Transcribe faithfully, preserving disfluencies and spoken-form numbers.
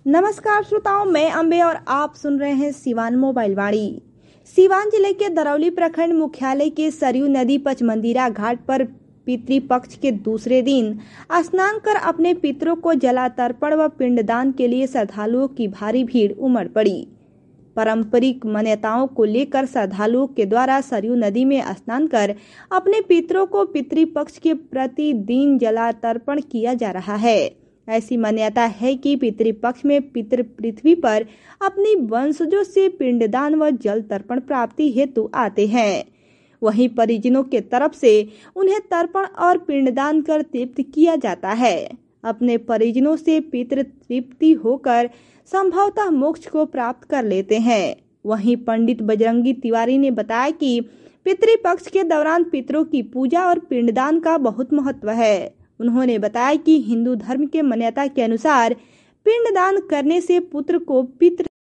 नमस्कार श्रोताओं, मैं अम्बे और आप सुन रहे हैं सिवान मोबाइल वाणी। सिवान जिले के दरौली प्रखंड मुख्यालय के सरयू नदी पचमंदिरा घाट पर पितृपक्ष के दूसरे दिन स्नान कर अपने पितरों को जला तर्पण व पिंडदान के लिए श्रद्धालुओं की भारी भीड़ उमड़ पड़ी। पारंपरिक मान्यताओं को लेकर श्रद्धालुओं के द्वारा सरयू नदी में स्नान कर अपने पितरों को पितृपक्ष के प्रतिदिन जला तर्पण किया जा रहा है। ऐसी मान्यता है कि पितृपक्ष में पितृ पृथ्वी पर अपनी वंशजों से पिंडदान व जल तर्पण प्राप्ति हेतु आते हैं। वहीं परिजनों के तरफ से उन्हें तर्पण और पिंडदान कर तृप्त किया जाता है। अपने परिजनों से पितृ तृप्ति होकर संभवतः मोक्ष को प्राप्त कर लेते हैं। वहीं पंडित बजरंगी तिवारी ने बताया कि पितृपक्ष के दौरान पितरों की पूजा और पिंडदान का बहुत महत्व है। उन्होंने बताया कि हिंदू धर्म के मान्यता के अनुसार पिंडदान करने से पुत्र को पितृ